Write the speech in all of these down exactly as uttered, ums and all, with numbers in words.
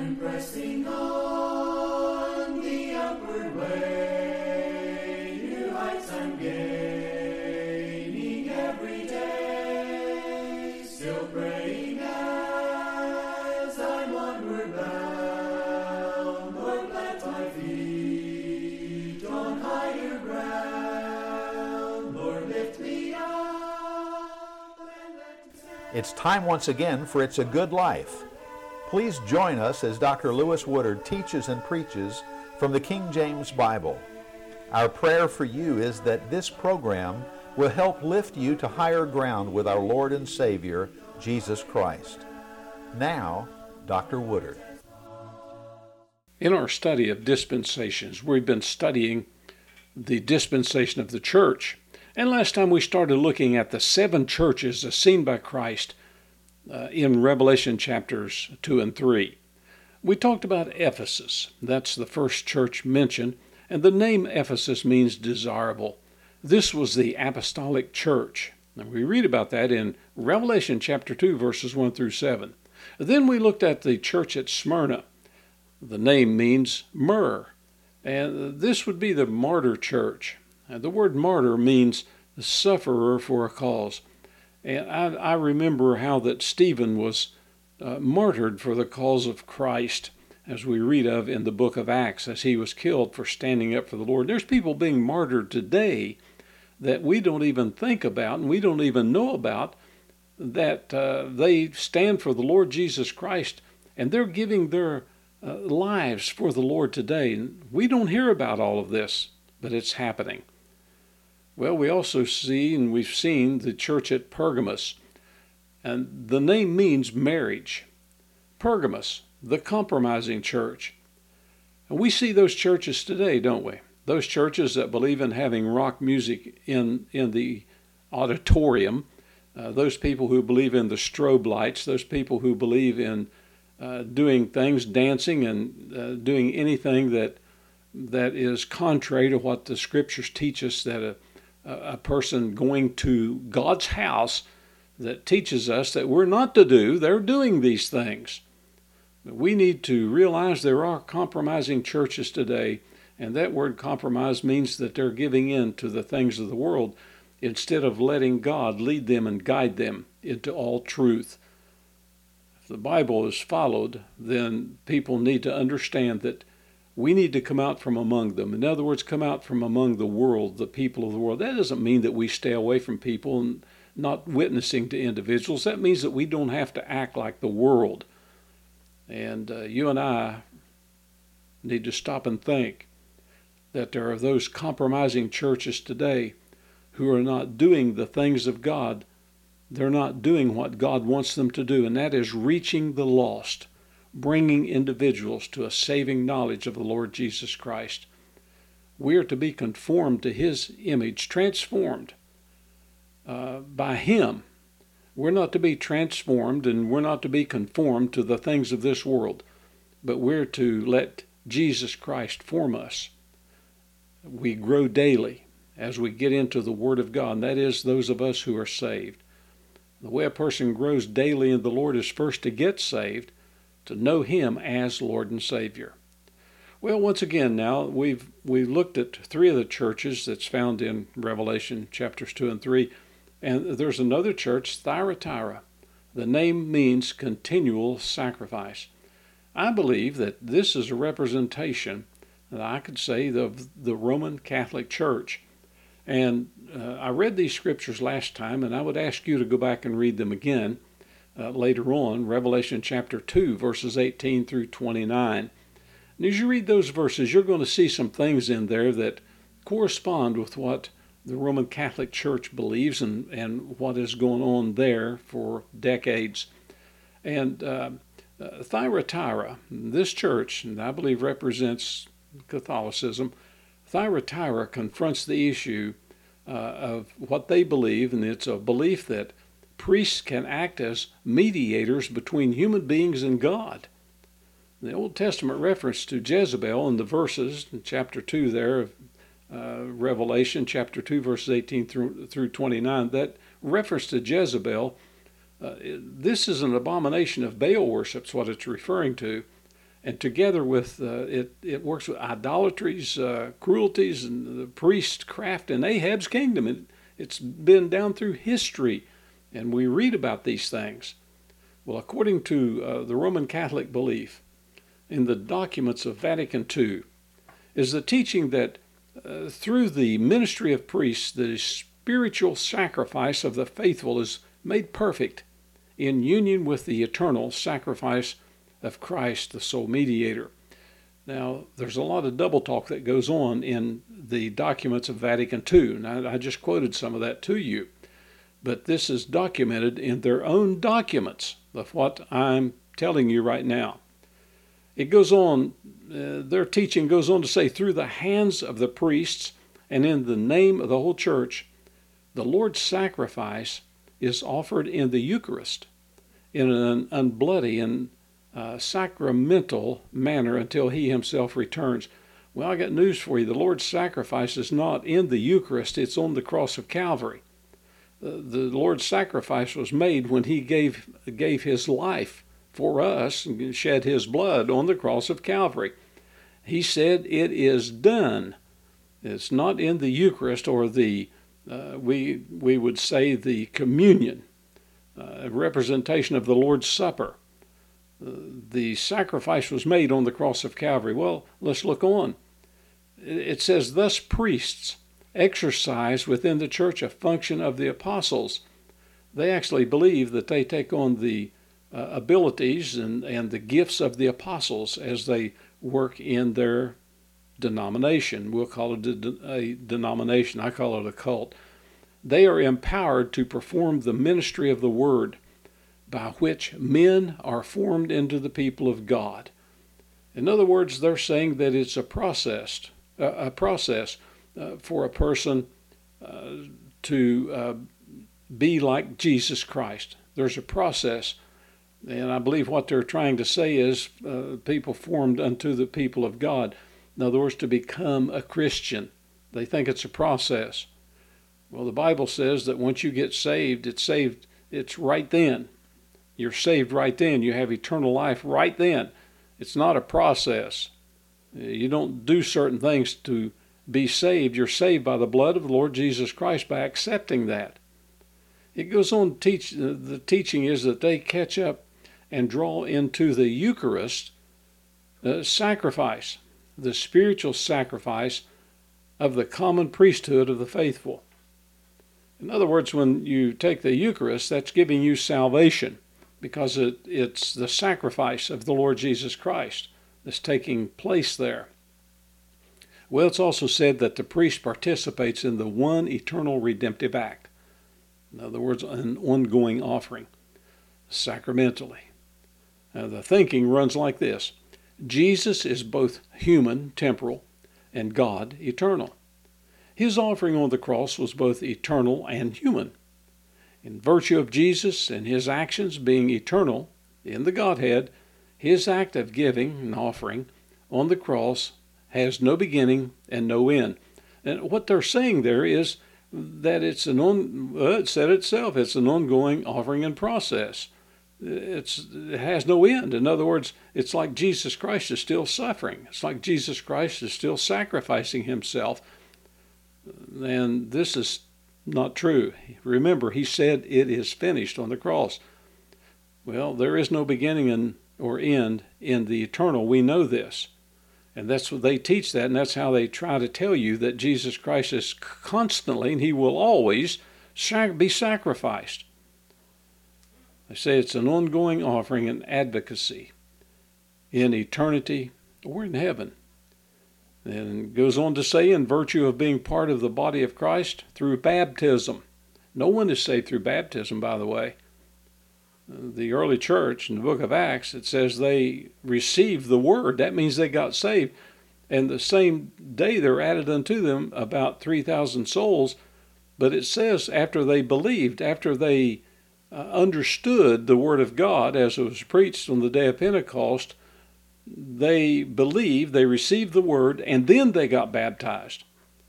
pressing on the upward way, new heights I'm gaining every day, still praying as I'm onward bound. Lord, plant my feet on higher ground. Lord, lift me up and let me stand. It's time once again for It's a Good Life. Please join us as Doctor Lewis Woodard teaches and preaches from the King James Bible. Our prayer for you is that this program will help lift you to higher ground with our Lord and Savior, Jesus Christ. Now, Doctor Woodard. In our study of dispensations, we've been studying the dispensation of the church. And last time we started looking at the seven churches as seen by Christ uh, in Revelation chapters two and three. We talked about Ephesus. That's the first church mentioned, and the name Ephesus means desirable. This was the apostolic church. And we read about that in Revelation chapter two, verses one through seven. Then we looked at the church at Smyrna. The name means myrrh, and this would be the martyr church. And the word martyr means the sufferer for a cause. And I, I remember how that Stephen was uh, martyred for the cause of Christ, as we read of in the book of Acts, as he was killed for standing up for the Lord. There's people being martyred today that we don't even think about and we don't even know about, that uh, they stand for the Lord Jesus Christ, and they're giving their uh, lives for the Lord today. And we don't hear about all of this, but it's happening. Well, we also see, and we've seen, the church at Pergamos, and the name means marriage. Pergamos, the compromising church. And we see those churches today, don't we? Those churches that believe in having rock music in, in the auditorium, uh, those people who believe in the strobe lights, those people who believe in uh, doing things, dancing and uh, doing anything that that is contrary to what the scriptures teach us, that a a person going to God's house that teaches us that we're not to do, they're doing these things. But we need to realize there are compromising churches today, and that word compromise means that they're giving in to the things of the world instead of letting God lead them and guide them into all truth. If the Bible is followed, then people need to understand that we need to come out from among them. In other words, come out from among the world, the people of the world. That doesn't mean that we stay away from people and not witnessing to individuals. That means that we don't have to act like the world. And uh, you and I need to stop and think that there are those compromising churches today who are not doing the things of God. They're not doing what God wants them to do, and that is reaching the lost, bringing individuals to a saving knowledge of the Lord Jesus Christ. We are to be conformed to His image, transformed uh, by Him. We're not to be transformed and we're not to be conformed to the things of this world, but we're to let Jesus Christ form us. We grow daily as we get into the Word of God, and that is those of us who are saved. The way a person grows daily in the Lord is first to get saved, to know Him as Lord and Savior. Well, once again now, we've we've looked at three of the churches that's found in Revelation chapters two and three, and there's another church, Thyatira. The name means continual sacrifice. I believe that this is a representation, that I could say, of the Roman Catholic Church. And uh, I read these scriptures last time, and I would ask you to go back and read them again. Uh, later on, Revelation chapter two, verses eighteen through twenty-nine. And as you read those verses, you're going to see some things in there that correspond with what the Roman Catholic Church believes and, and what is going on there for decades. And uh, uh, Thyatira, this church, and I believe represents Catholicism, Thyatira confronts the issue uh, of what they believe, and it's a belief that priests can act as mediators between human beings and God. The Old Testament reference to Jezebel in the verses in chapter two there of uh, Revelation, chapter two, verses eighteen through, through twenty-nine, that reference to Jezebel, uh, this is an abomination of Baal worship, is what it's referring to. And together with uh, it, it works with idolatries, uh, cruelties, and the priestcraft in Ahab's kingdom. It, it's been down through history, and we read about these things. Well, according to uh, the Roman Catholic belief, in the documents of Vatican two, is the teaching that uh, through the ministry of priests, the spiritual sacrifice of the faithful is made perfect in union with the eternal sacrifice of Christ, the sole mediator. Now, there's a lot of double talk that goes on in the documents of Vatican two, and I, I just quoted some of that to you. But this is documented in their own documents of what I'm telling you right now. It goes on, uh, their teaching goes on to say, through the hands of the priests and in the name of the whole church, the Lord's sacrifice is offered in the Eucharist in an unbloody and uh, sacramental manner until he himself returns. Well, I got news for you. The Lord's sacrifice is not in the Eucharist. It's on the cross of Calvary. Uh, the Lord's sacrifice was made when he gave, gave his life for us and shed his blood on the cross of Calvary. He said, it is done. It's not in the Eucharist or the, uh, we, we would say the communion, uh, a representation of the Lord's Supper. Uh, the sacrifice was made on the cross of Calvary. Well, let's look on. It says, thus priests exercise within the church a function of the apostles. They actually believe that they take on the uh, abilities and, and the gifts of the apostles as they work in their denomination. We'll call it a, a denomination. I call it a cult. They are empowered to perform the ministry of the word by which men are formed into the people of God. In other words, they're saying that it's a process, uh, a process uh, for a person uh, to uh, be like Jesus Christ. There's a process. And I believe what they're trying to say is uh, people formed unto the people of God. In other words, to become a Christian. They think it's a process. Well, the Bible says that once you get saved, it's saved, it's right then. You're saved right then. You have eternal life right then. It's not a process. You don't do certain things to be saved. You're saved by the blood of the Lord Jesus Christ by accepting that. It goes on to teach, the teaching is that they catch up and draw into the Eucharist uh, sacrifice, the spiritual sacrifice of the common priesthood of the faithful. In other words, when you take the Eucharist, that's giving you salvation because it, it's the sacrifice of the Lord Jesus Christ that's taking place there. Well, it's also said that the priest participates in the one eternal redemptive act. In other words, an ongoing offering, sacramentally. Now, the thinking runs like this. Jesus is both human, temporal, and God, eternal. His offering on the cross was both eternal and human. In virtue of Jesus and his actions being eternal in the Godhead, his act of giving and offering on the cross has no beginning and no end. And what they're saying there is that it's an on, well, it said itself, it's an ongoing offering and process. It's, it has no end. In other words, it's like Jesus Christ is still suffering. It's like Jesus Christ is still sacrificing himself. And this is not true. Remember, he said it is finished on the cross. Well, there is no beginning and, or end in the eternal. We know this. And that's what they teach that, and that's how they try to tell you that Jesus Christ is constantly, and he will always, be sacrificed. They say it's an ongoing offering and advocacy in eternity or in heaven. And it goes on to say, in virtue of being part of the body of Christ through baptism. No one is saved through baptism, by the way. The early church in the book of Acts, it says they received the word. That means they got saved. And the same day there added unto them about three thousand souls. But it says after they believed, after they uh, understood the word of God as it was preached on the day of Pentecost, they believed, they received the word, and then they got baptized.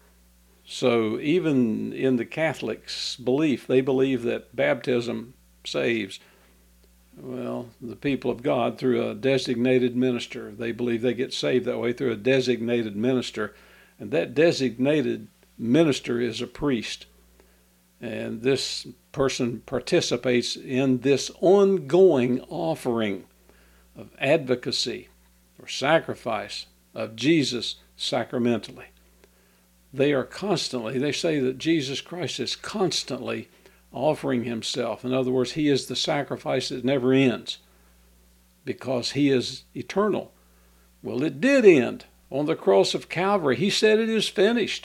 So even in the Catholics' belief, they believe that baptism saves. Well, the people of God through a designated minister. They believe they get saved that way through a designated minister. And that designated minister is a priest. And this person participates in this ongoing offering of advocacy or sacrifice of Jesus sacramentally. They are constantly, they say that Jesus Christ is constantly offering himself. In other words, he is the sacrifice that never ends because he is eternal. Well, it did end on the cross of Calvary. He said it is finished.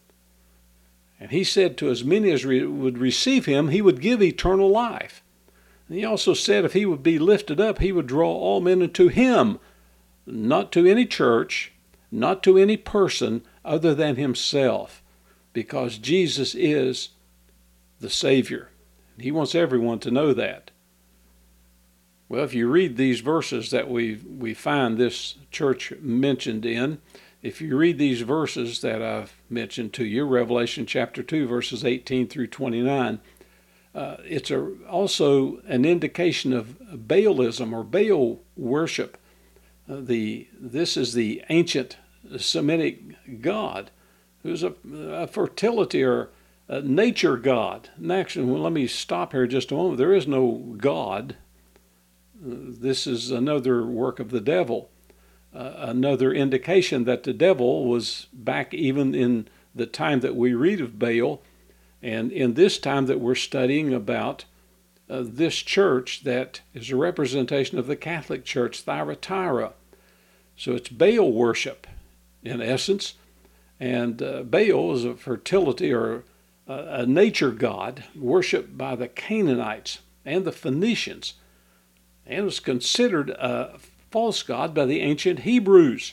And he said to as many as re- would receive him, he would give eternal life. And he also said if he would be lifted up, he would draw all men into him, not to any church, not to any person other than himself, because Jesus is the Savior. He wants everyone to know that. Well, if you read these verses that we we find this church mentioned in, if you read these verses that I've mentioned to you, Revelation chapter two, verses eighteen through twenty-nine, uh, it's a, also an indication of Baalism or Baal worship. Uh, the this is the ancient Semitic god, who's a, a fertility or a nature god. And actually, well, let me stop here just a moment. There is no God. Uh, this is another work of the devil. Uh, another indication that the devil was back even in the time that we read of Baal, and in this time that we're studying about uh, this church that is a representation of the Catholic Church, Thyatira. So it's Baal worship, in essence, and uh, Baal is a fertility or a, a nature god worshipped by the Canaanites and the Phoenicians, and was considered a false god by the ancient Hebrews.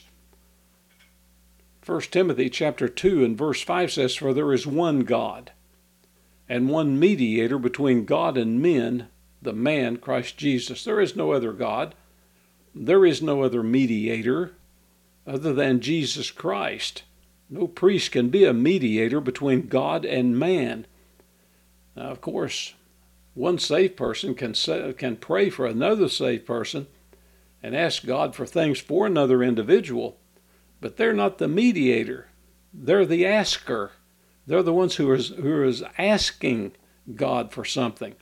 First Timothy chapter two and verse five says, "For there is one God, and one mediator between God and men, the man Christ Jesus." There is no other God. There is no other mediator other than Jesus Christ. No priest can be a mediator between God and man. Now, of course, one saved person can say, can pray for another saved person and ask God for things for another individual, but they're not the mediator. They're the asker. They're the ones who is who is asking God for something.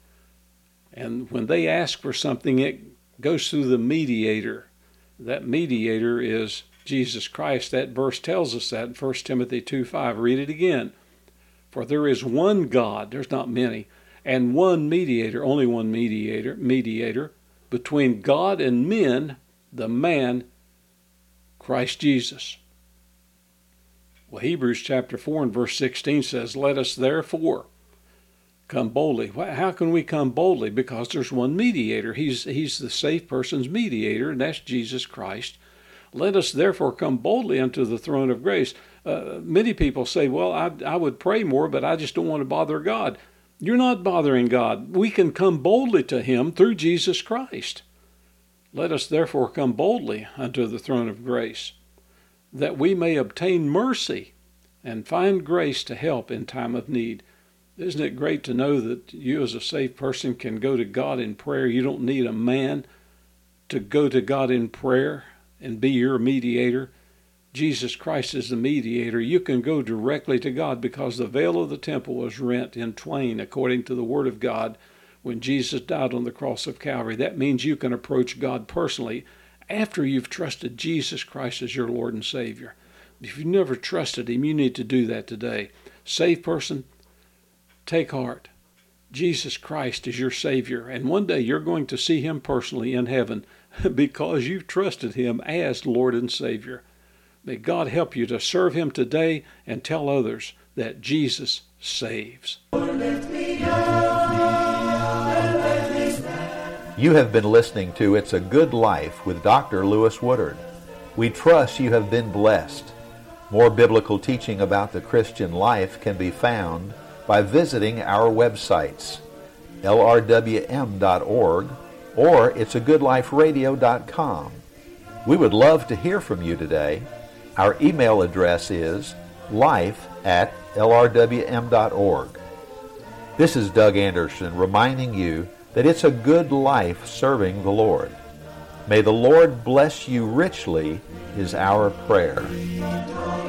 And when they ask for something, it goes through the mediator. That mediator is Jesus Christ. That verse tells us that in First Timothy two five. Read it again. "For there is one God," there's not many, "and one mediator," only one mediator, mediator, "between God and men, the man, Christ Jesus." Well, Hebrews chapter four and verse sixteen says, "Let us therefore come boldly." How can we come boldly? Because there's one mediator. He's, he's the safe person's mediator, and that's Jesus Christ. "Let us therefore come boldly unto the throne of grace." Uh, many people say, well, I, I would pray more, but I just don't want to bother God. You're not bothering God. We can come boldly to him through Jesus Christ. "Let us therefore come boldly unto the throne of grace, that we may obtain mercy and find grace to help in time of need." Isn't it great to know that you as a saved person can go to God in prayer? You don't need a man to go to God in prayer and be your mediator. Jesus Christ is the mediator. You can go directly to God because the veil of the temple was rent in twain according to the Word of God when Jesus died on the cross of Calvary. That means you can approach God personally after you've trusted Jesus Christ as your Lord and Savior. If you've never trusted him, you need to do that today. Saved person, take heart. Jesus Christ is your Savior, and one day you're going to see him personally in heaven because you've trusted him as Lord and Savior. May God help you to serve him today and tell others that Jesus saves. You have been listening to It's a Good Life with Doctor Lewis Woodard. We trust you have been blessed. More biblical teaching about the Christian life can be found by visiting our websites, L R W M dot org or it's a good life radio dot com. We would love to hear from you today. Our email address is life at L R W M dot org. This is Doug Anderson reminding you that it's a good life serving the Lord. May the Lord bless you richly is our prayer.